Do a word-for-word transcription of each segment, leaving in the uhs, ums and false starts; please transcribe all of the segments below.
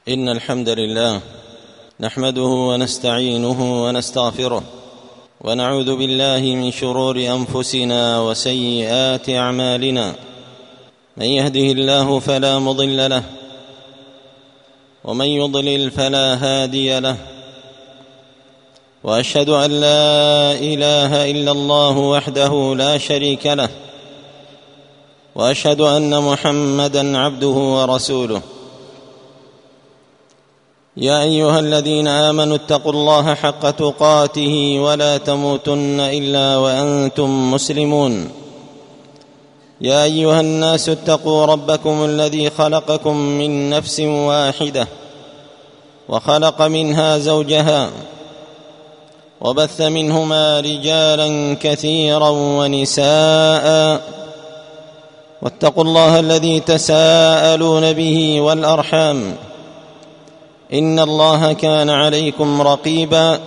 إن الحمد لله نحمده ونستعينه ونستغفره ونعوذ بالله من شرور أنفسنا وسيئات أعمالنا. من يهده الله فلا مضل له ومن يضلل فلا هادي له، وأشهد أن لا إله إلا الله وحده لا شريك له، وأشهد أن محمدًا عبده ورسوله. يا أيها الذين آمنوا اتقوا الله حق تقاته ولا تموتن إلا وأنتم مسلمون. يا أيها الناس اتقوا ربكم الذي خلقكم من نفس واحدة وخلق منها زوجها وبث منهما رجالا كثيرا ونساء، واتقوا الله الذي تساءلون به والأرحام إن الله كان عليكم رقيبا.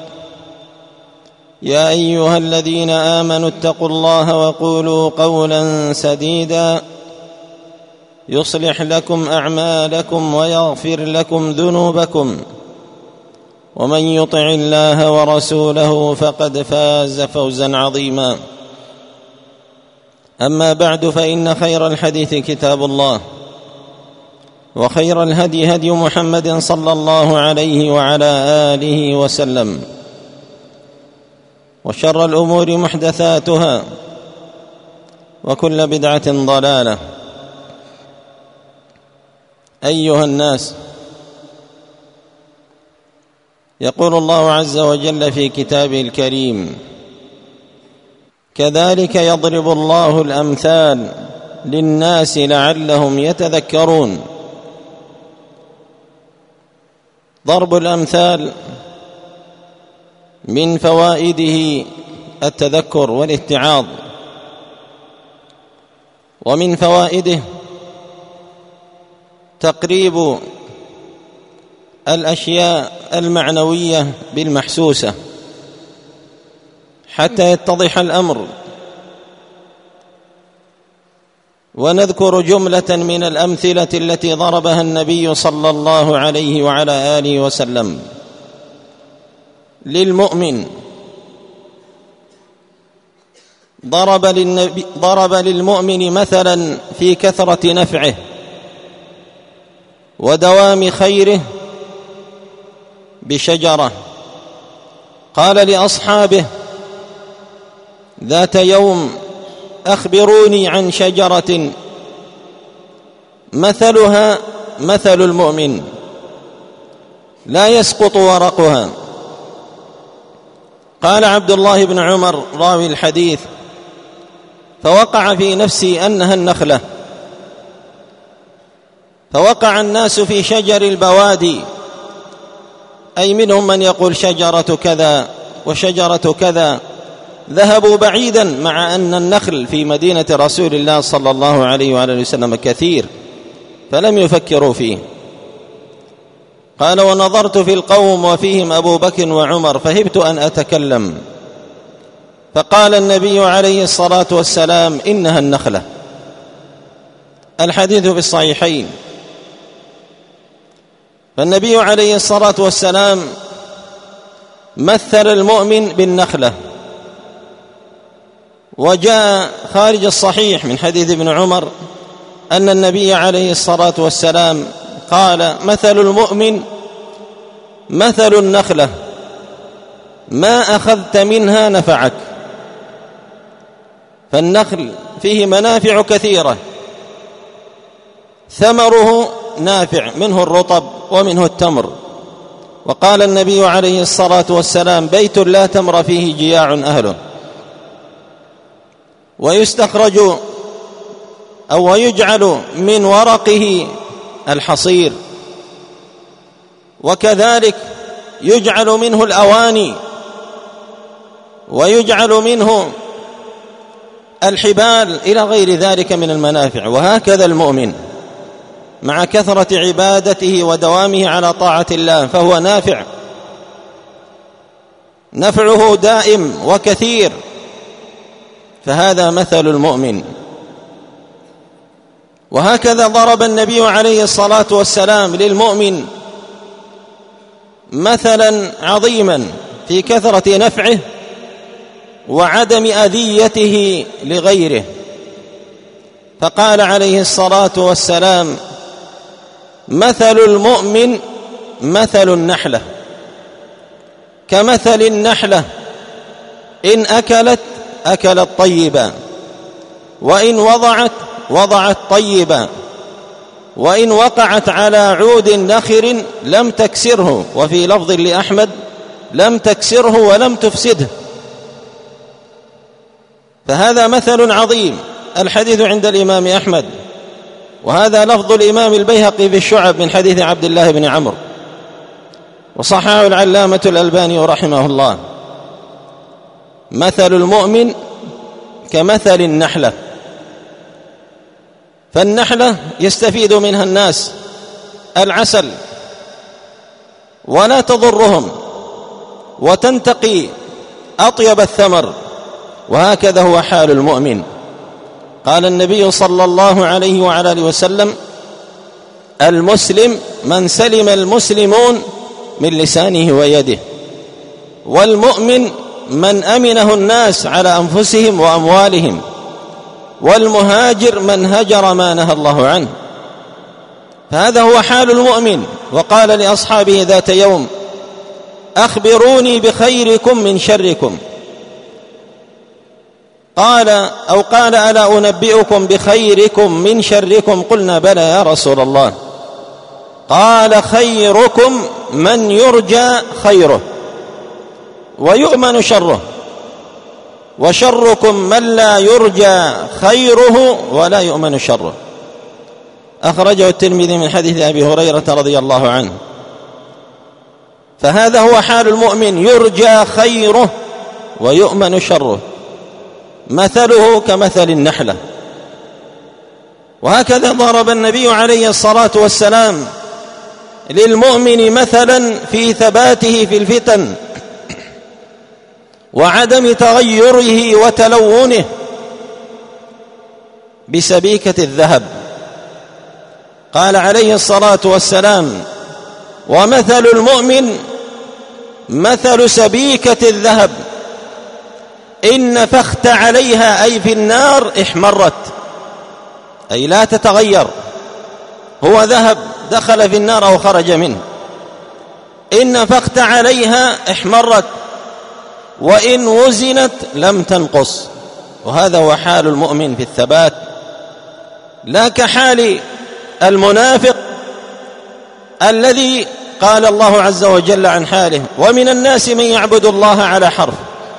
يا أيها الذين آمنوا اتقوا الله وقولوا قولا سديدا يصلح لكم أعمالكم ويغفر لكم ذنوبكم، ومن يطع الله ورسوله فقد فاز فوزا عظيما. أما بعد، فإن خير الحديث كتاب الله، وخير الهدي هدي محمد صلى الله عليه وعلى آله وسلم، وشر الأمور محدثاتها، وكل بدعة ضلالة. أيها الناس، يقول الله عز وجل في كتابه الكريم: كذلك يضرب الله الأمثال للناس لعلهم يتذكرون. ضرب الأمثال من فوائده التذكر والاتعاظ، ومن فوائده تقريب الأشياء المعنوية بالمحسوسة حتى يتضح الأمر. ونذكر جملة من الأمثلة التي ضربها النبي صلى الله عليه وعلى آله وسلم للمؤمن. ضرب للنبي ضرب للمؤمن مثلا في كثرة نفعه ودوام خيره بشجرة. قال لأصحابه ذات يوم: أخبروني عن شجرة مثلها مثل المؤمن لا يسقط ورقها. قال عبد الله بن عمر راوي الحديث: فوقع في نفسي أنها النخلة. فوقع الناس في شجر البوادي، أي منهم من يقول شجرة كذا وشجرة كذا. ذهبوا بعيدا، مع أن النخل في مدينة رسول الله صلى الله عليه وآله وسلم كثير، فلم يفكروا فيه. قال: ونظرت في القوم وفيهم أبو بكر وعمر فهبت أن أتكلم، فقال النبي عليه الصلاة والسلام: إنها النخلة. الحديث في الصحيحين. فالنبي عليه الصلاة والسلام مثل المؤمن بالنخلة. وجاء خارج الصحيح من حديث ابن عمر أن النبي عليه الصلاة والسلام قال: مثل المؤمن مثل النخلة، ما أخذت منها نفعك. فالنخل فيه منافع كثيرة، ثمره نافع، منه الرطب ومنه التمر. وقال النبي عليه الصلاة والسلام: بيت لا تمر فيه جياع أهله. ويستخرج أو يجعل من ورقه الحصير، وكذلك يجعل منه الأواني، ويجعل منه الحبال، إلى غير ذلك من المنافع. وهكذا المؤمن مع كثرة عبادته ودوامه على طاعة الله فهو نافع، نفعه دائم وكثير. فهذا مثل المؤمن. وهكذا ضرب النبي عليه الصلاة والسلام للمؤمن مثلا عظيما في كثرة نفعه وعدم أذيته لغيره، فقال عليه الصلاة والسلام: مثل المؤمن مثل النحلة، كمثل النحلة إن أكلت أكلت طيبا، وإن وضعت وضعت طيبا، وإن وقعت على عود نخر لم تكسره، وفي لفظ لأحمد: لم تكسره ولم تفسده. فهذا مثل عظيم. الحديث عند الإمام أحمد، وهذا لفظ الإمام البيهقي في الشعب من حديث عبد الله بن عمرو، وصححه العلامة الألباني رحمه الله. مثل المؤمن كمثل النحلة، فالنحلة يستفيد منها الناس العسل ولا تضرهم، وتنتقي أطيب الثمر، وهكذا هو حال المؤمن. قال النبي صلى الله عليه وعلى آله وسلم: المسلم من سلم المسلمون من لسانه ويده، والمؤمن من أمنه الناس على أنفسهم وأموالهم، والمهاجر من هجر ما نهى الله عنه. فهذا هو حال المؤمن. وقال لأصحابه ذات يوم: أخبروني بخيركم من شركم. قال أو قال: ألا أنبئكم بخيركم من شركم؟ قلنا: بلى يا رسول الله. قال: خيركم من يرجى خيره ويؤمن شره، وشركم من لا يرجى خيره ولا يؤمن شره. أخرجه الترمذي من حديث أبي هريرة رضي الله عنه. فهذا هو حال المؤمن: يرجى خيره ويؤمن شره، مثله كمثل النحلة. وهكذا ضرب النبي عليه الصلاة والسلام للمؤمن مثلا في ثباته في الفتن وعدم تغيره وتلونه بسبيكة الذهب. قال عليه الصلاة والسلام: ومثل المؤمن مثل سبيكة الذهب، إن نفخت عليها أي في النار احمرت، أي لا تتغير، هو ذهب دخل في النار أو خرج منه. إن نفخت عليها احمرت، وإن وزنت لم تنقص. وهذا هو حال المؤمن في الثبات، لا كحال المنافق الذي قال الله عز وجل عن حاله: ومن الناس من يعبد الله على حرف،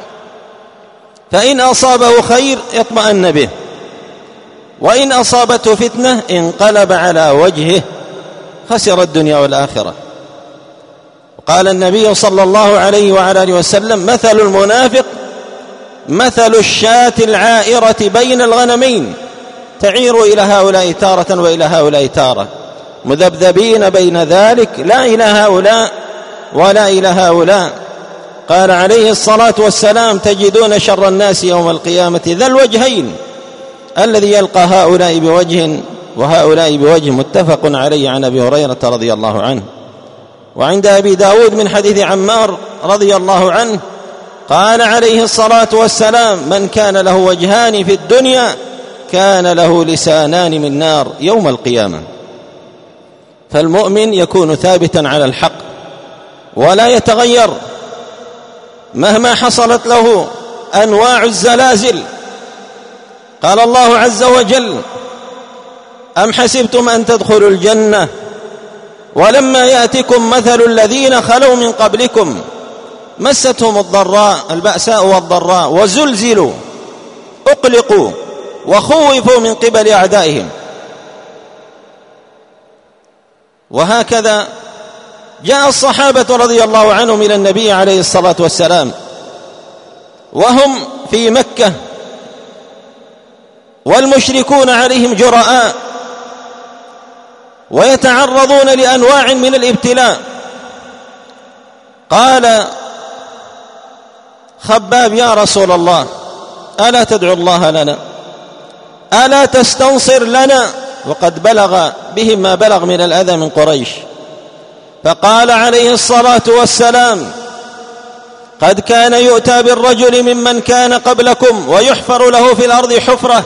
فإن أصابه خير اطمأن به، وإن أصابته فتنة انقلب على وجهه خسر الدنيا والآخرة. قال النبي صلى الله عليه وعلى آله وسلم: مثل المنافق مثل الشاة العائرة بين الغنمين، تعير إلى هؤلاء تارة وإلى هؤلاء تارة، مذبذبين بين ذلك، لا إلى هؤلاء ولا إلى هؤلاء. قال عليه الصلاة والسلام: تجدون شر الناس يوم القيامة ذا الوجهين، الذي يلقى هؤلاء بوجه وهؤلاء بوجه. متفق عليه عن أبي هريرة رضي الله عنه. وعند أبي داود من حديث عمار رضي الله عنه قال عليه الصلاة والسلام: من كان له وجهان في الدنيا كان له لسانان من نار يوم القيامة. فالمؤمن يكون ثابتا على الحق ولا يتغير مهما حصلت له أنواع الزلازل. قال الله عز وجل: أم حسبتم أن تدخلوا الجنة ولما يأتكم مثل الذين خلوا من قبلكم مستهم الضراء البأساء والضراء وزلزلوا أقلقوا وخوفوا من قبل أعدائهم. وهكذا جاء الصحابة رضي الله عنهم إلى النبي عليه الصلاة والسلام وهم في مكة والمشركون عليهم جراء ويتعرضون لأنواع من الابتلاء. قال خباب: يا رسول الله، ألا تدعو الله لنا؟ ألا تستنصر لنا؟ وقد بلغ بهم ما بلغ من الأذى من قريش. فقال عليه الصلاة والسلام: قد كان يؤتى بالرجل ممن كان قبلكم ويحفر له في الأرض حفرة،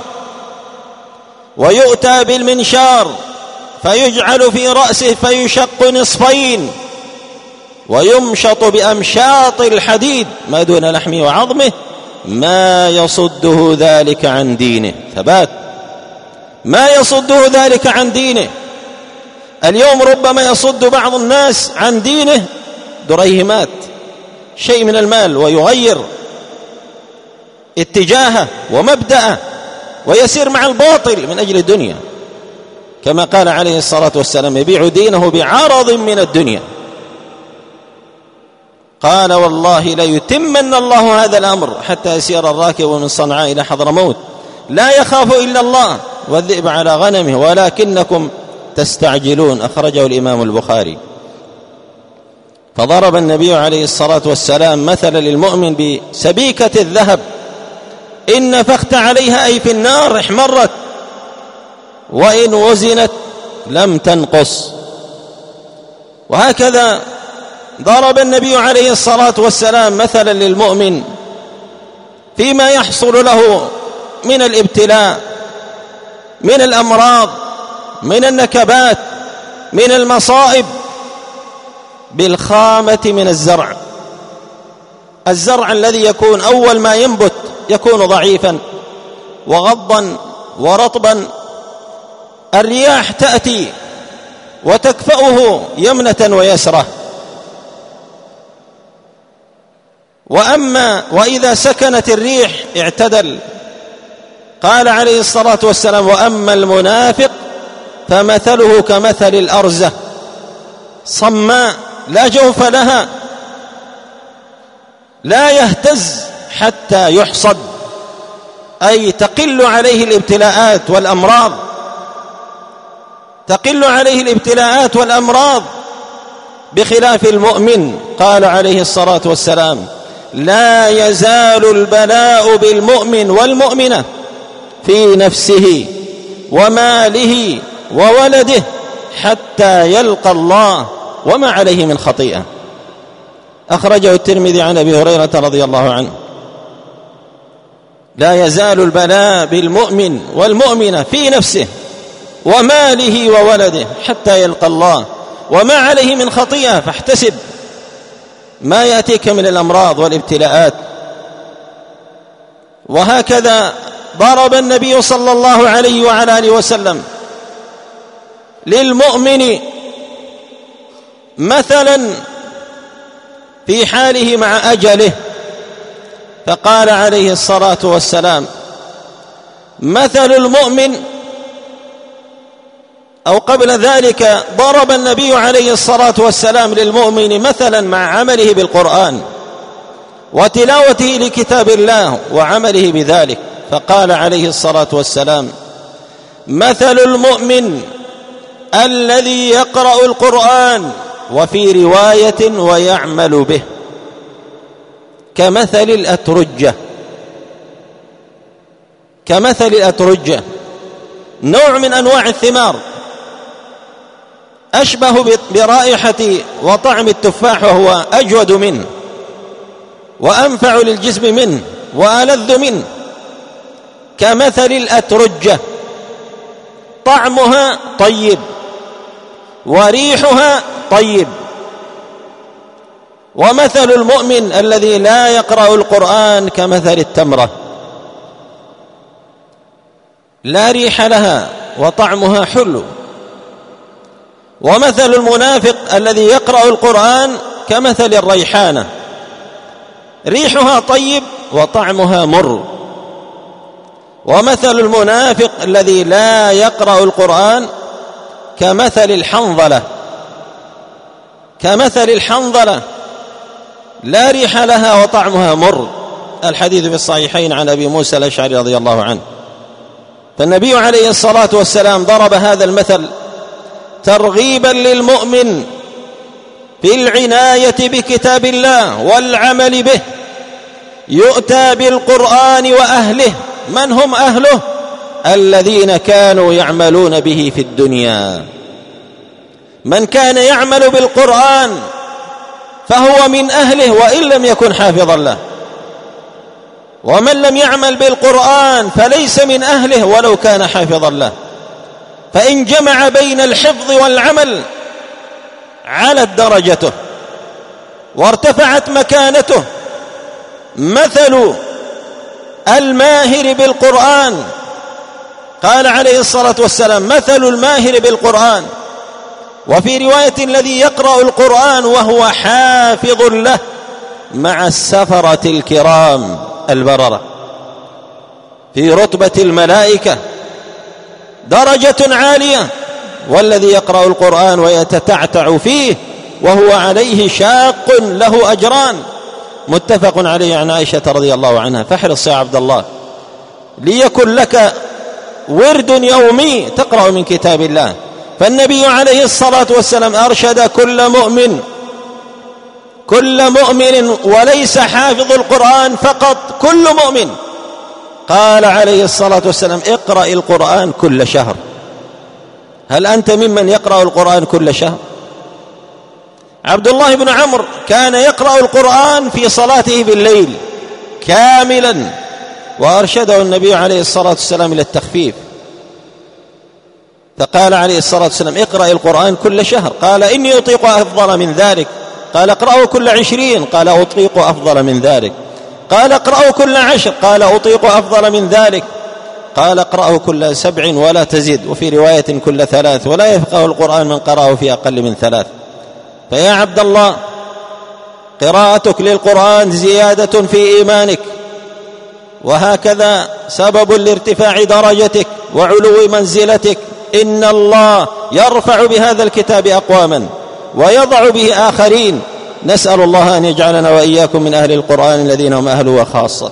ويؤتى بالمنشار فيجعل في رأسه فيشق نصفين، ويمشط بأمشاط الحديد ما دون لحمه وعظمه، ما يصده ذلك عن دينه. ثبات، ما يصده ذلك عن دينه. اليوم ربما يصد بعض الناس عن دينه دريهمات، شيء من المال، ويغير اتجاهه ومبدأه ويسير مع الباطل من أجل الدنيا، كما قال عليه الصلاة والسلام: يبيع دينه بعرض من الدنيا. قال: والله ليتمن الله هذا الأمر حتى يسير الراكب من صنعاء إلى حضرموت لا يخاف إلا الله والذئب على غنمه ولكنكم تستعجلون. أخرجه الإمام البخاري. فضرب النبي عليه الصلاة والسلام مثل للمؤمن بسبيكة الذهب إن نفخت عليها أي في النار احمرت، وإن وزنت لم تنقص. وهكذا ضرب النبي عليه الصلاة والسلام مثلا للمؤمن فيما يحصل له من الابتلاء، من الأمراض، من النكبات، من المصائب، بالخامة من الزرع. الزرع الذي يكون أول ما ينبت يكون ضعيفا وغضا ورطبا، الرياح تأتي وتكفأه يمنة ويسرة. وأما وإذا سكنت الريح اعتدل. قال عليه الصلاة والسلام: وأما المنافق فمثله كمثل الأرزة صماء لا جوف لها، لا يهتز حتى يحصد، أي تقل عليه الابتلاءات والأمراض، تقل عليه الابتلاءات والأمراض، بخلاف المؤمن. قال عليه الصلاة والسلام: لا يزال البلاء بالمؤمن والمؤمنة في نفسه وماله وولده حتى يلقى الله وما عليه من خطيئة. أخرجه الترمذي عن أبي هريرة رضي الله عنه: لا يزال البلاء بالمؤمن والمؤمنة في نفسه وماله وولده حتى يلقى الله وما عليه من خطيئة. فاحتسب ما يأتيك من الأمراض والابتلاءات. وهكذا ضرب النبي صلى الله عليه وعلى آله وسلم للمؤمن مثلا في حاله مع أجله، فقال عليه الصلاة والسلام: مثل المؤمن، أو قبل ذلك ضرب النبي عليه الصلاة والسلام للمؤمن مثلا مع عمله بالقرآن وتلاوته لكتاب الله وعمله بذلك، فقال عليه الصلاة والسلام: مثل المؤمن الذي يقرأ القرآن وفي رواية ويعمل به كمثل الأترجة. كمثل الأترجة نوع من أنواع الثمار أشبه برائحة وطعم التفاح، وهو أجود منه وأنفع للجسم منه وألذ منه. كمثل الأترجة، طعمها طيب وريحها طيب. ومثل المؤمن الذي لا يقرأ القرآن كمثل التمرة، لا ريح لها وطعمها حلو. ومثل المنافق الذي يقرأ القرآن كمثل الريحانة، ريحها طيب وطعمها مر. ومثل المنافق الذي لا يقرأ القرآن كمثل الحنظلة، كمثل الحنظلة لا ريح لها وطعمها مر. الحديث في الصحيحين عن أبي موسى الأشعري رضي الله عنه. فالنبي عليه الصلاة والسلام ضرب هذا المثل ترغيبا للمؤمن في العناية بكتاب الله والعمل به. يؤتى بالقرآن وأهله. من هم أهله؟ الذين كانوا يعملون به في الدنيا، من كان يعمل بالقرآن فهو من أهله وإن لم يكن حافظا له، ومن لم يعمل بالقرآن فليس من أهله ولو كان حافظا له. فإن جمع بين الحفظ والعمل علت درجته وارتفعت مكانته. مثل الماهر بالقرآن، قال عليه الصلاة والسلام: مثل الماهر بالقرآن. وفي رواية: الذي يقرأ القرآن وهو حافظ له مع السفرة الكرام البررة، في رتبة الملائكة درجة عالية. والذي يقرأ القرآن ويتتعتع فيه وهو عليه شاق له أجران. متفق عليه عن عائشة رضي الله عنها. فاحرص يا عبد الله ليكن لك ورد يومي تقرأ من كتاب الله. فالنبي عليه الصلاة والسلام أرشد كل مؤمن كل مؤمن وليس حافظ القرآن فقط، كل مؤمن. قال عليه الصلاة والسلام: اقرأ القرآن كل شهر. هل أنت ممن يقرأ القرآن كل شهر؟ عبد الله بن عمرو كان يقرأ القرآن في صلاته بالليل كاملا، وأرشده النبي عليه الصلاة والسلام إلى التخفيف، فقال عليه الصلاة والسلام: اقرأ القرآن كل شهر. قال: إني أطيق أفضل من ذلك. قال: اقرأه كل عشرين. قال: أطيق أفضل من ذلك. قال: اقرأه كل عشر. قال: أطيق أفضل من ذلك. قال: اقرأه كل سبع ولا تزد. وفي رواية: كل ثلاث. ولا يفقه القرآن من قرأه في أقل من ثلاث. فيا عبد الله، قراءتك للقرآن زيادة في إيمانك، وهكذا سبب لارتفاع درجتك وعلو منزلتك. إن الله يرفع بهذا الكتاب أقواما ويضع به آخرين. نسأل الله أن يجعلنا وإياكم من أهل القرآن الذين هم أهله وخاصته.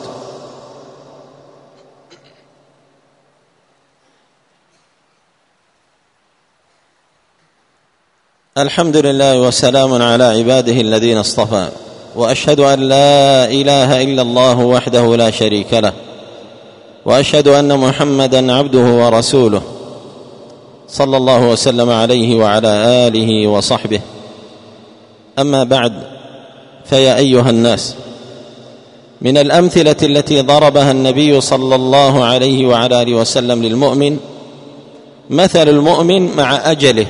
الحمد لله وسلام على عباده الذين اصطفى، وأشهد أن لا إله إلا الله وحده لا شريك له، وأشهد أن محمدا عبده ورسوله صلى الله وسلم عليه وعلى آله وصحبه. أما بعد، فيا أيها الناس، من الأمثلة التي ضربها النبي صلى الله عليه وعلى آله وسلم للمؤمن مثل المؤمن مع أجله.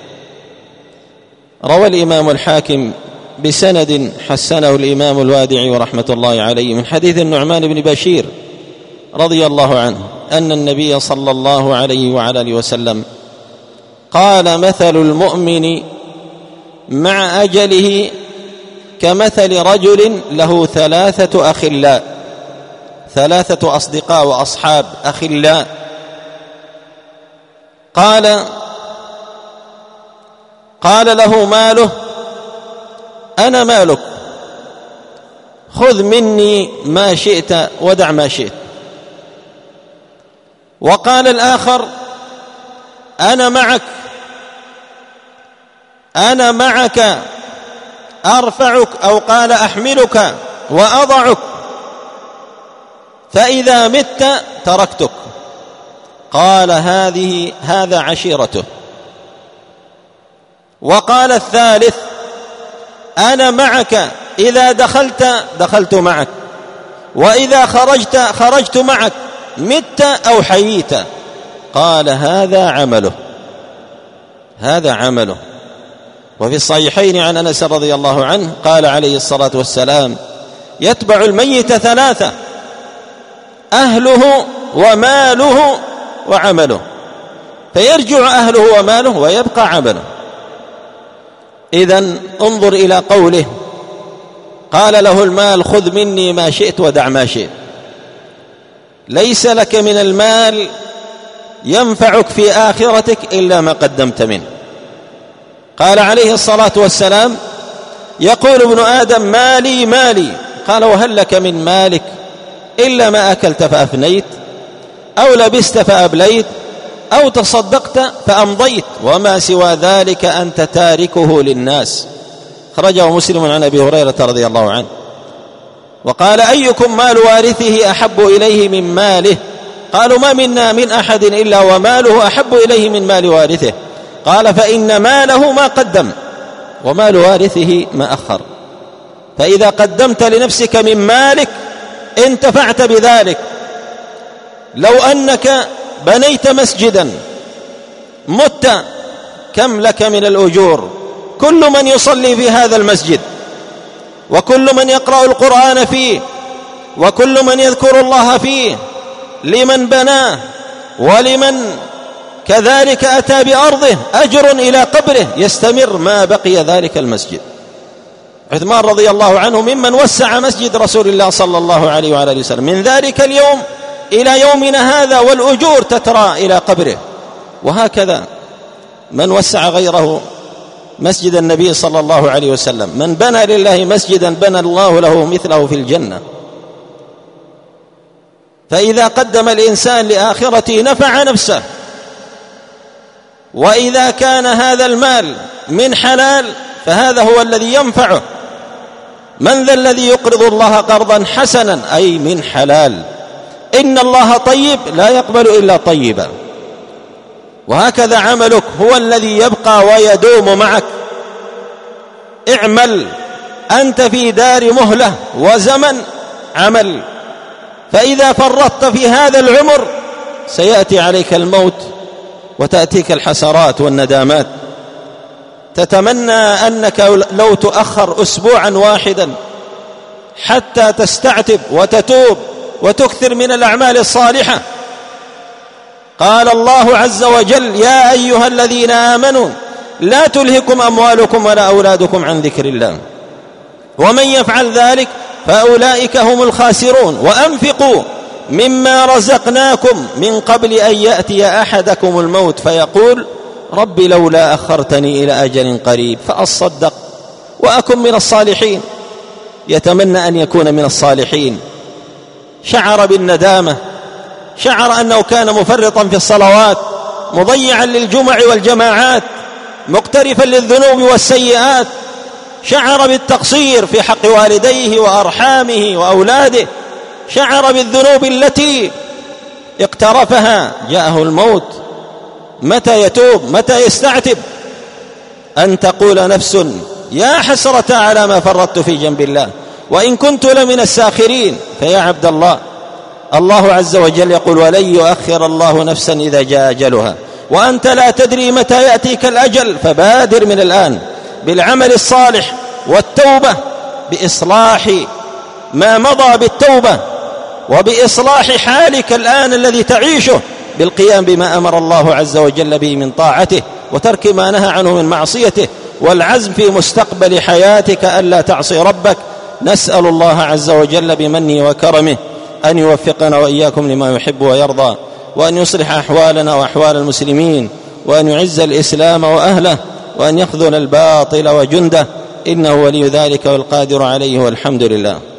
روى الإمام الحاكم بسند حسنه الإمام الوادعي ورحمة الله عليه من حديث النعمان بن بشير رضي الله عنه أن النبي صلى الله عليه وعلى آله وسلم قال: مثل المؤمن مع أجله كمثل رجل له ثلاثة أخلاء، ثلاثة أصدقاء وأصحاب أخلاء. قال قال له ماله: أنا مالك، خذ مني ما شئت ودع ما شئت. وقال الآخر: أنا معك أنا معك أرفعك، أو قال أحملك وأضعك، فإذا مت تركتك. قال: هذه هذا عشيرته. وقال الثالث: أنا معك، إذا دخلت دخلت معك، وإذا خرجت خرجت معك، مت أو حييت. قال: هذا عمله هذا عمله. وفي الصحيحين عن أنس رضي الله عنه قال عليه الصلاة والسلام: يتبع الميت ثلاثة: أهله وماله وعمله، فيرجع أهله وماله ويبقى عمله. إذن انظر إلى قوله: قال له المال: خذ مني ما شئت ودع ما شئت. ليس لك من المال ينفعك في آخرتك إلا ما قدمت منه. قال عليه الصلاة والسلام: يقول ابن آدم: مالي مالي. قال: وهل لك من مالك إلا ما أكلت فأفنيت، أو لبست فأبليت، أو تصدقت فأمضيت، وما سوى ذلك أنت تاركه للناس. خرجه مسلم عن أبي هريرة رضي الله عنه. وقال: أيكم مال وارثه أحب إليه من ماله؟ قالوا: ما منا من أحد إلا وماله أحب إليه من مال وارثه. قال فإن ماله ما قدم ومال وارثه ما أخر. فإذا قدمت لنفسك من مالك انتفعت بذلك. لو أنك بنيت مسجدا مت كم لك من الأجور؟ كل من يصلي في هذا المسجد، وكل من يقرأ القرآن فيه، وكل من يذكر الله فيه، لمن بناه ولمن كذلك أتى بأرضه أجر إلى قبره يستمر ما بقي ذلك المسجد. عثمان رضي الله عنه ممن وسع مسجد رسول الله صلى الله عليه وعلى وسلم من ذلك اليوم إلى يومنا هذا، والأجور تترى إلى قبره. وهكذا من وسع غيره مسجد النبي صلى الله عليه وسلم، من بنى لله مسجدا بنى الله له مثله في الجنة. فإذا قدم الإنسان لآخرته نفع نفسه. وإذا كان هذا المال من حلال فهذا هو الذي ينفعه. من ذا الذي يقرض الله قرضا حسنا أي من حلال؟ إن الله طيب لا يقبل إلا طيبا. وهكذا عملك هو الذي يبقى ويدوم معك. اعمل، أنت في دار مهلة وزمن عمل، فإذا فرطت في هذا العمر سيأتي عليك الموت وتأتيك الحسرات والندامات. تتمنى أنك لو تؤخر أسبوعا واحدا حتى تستعتب وتتوب وتكثر من الأعمال الصالحة. قال الله عز وجل يا أيها الذين آمنوا لا تلهكم أموالكم ولا أولادكم عن ذكر الله ومن يفعل ذلك فأولئك هم الخاسرون وأنفقوا مما رزقناكم من قبل أن يأتي أحدكم الموت فيقول رب لولا أخرتني إلى أجل قريب فأصدق وأكن من الصالحين. يتمنى أن يكون من الصالحين. شعر بالندامة، شعر أنه كان مفرطا في الصلوات، مضيعا للجمع والجماعات، مقترفا للذنوب والسيئات، شعر بالتقصير في حق والديه وأرحامه وأولاده، شعر بالذنوب التي اقترفها، جاءه الموت. متى يتوب؟ متى يستعتب؟ أن تقول نفس يا حسرة على ما فرطت في جنب الله وإن كنت لمن الساخرين. فيا عبد الله، الله عز وجل يقول ولن يؤخر الله نفسا إذا جاء أجلها وأنت لا تدري متى يأتيك الأجل. فبادر من الآن بالعمل الصالح والتوبة، بإصلاح ما مضى بالتوبة، وبإصلاح حالك الآن الذي تعيشه، بالقيام بما أمر الله عز وجل به من طاعته وترك ما نهى عنه من معصيته، والعزم في مستقبل حياتك ألا تعصي ربك. نسأل الله عز وجل بمنه وكرمه أن يوفقنا وإياكم لما يحب ويرضى، وأن يصلح أحوالنا وأحوال المسلمين، وأن يعز الإسلام وأهله، وأن يخذل الباطل وجنده، إنه ولي ذلك والقادر عليه والحمد لله.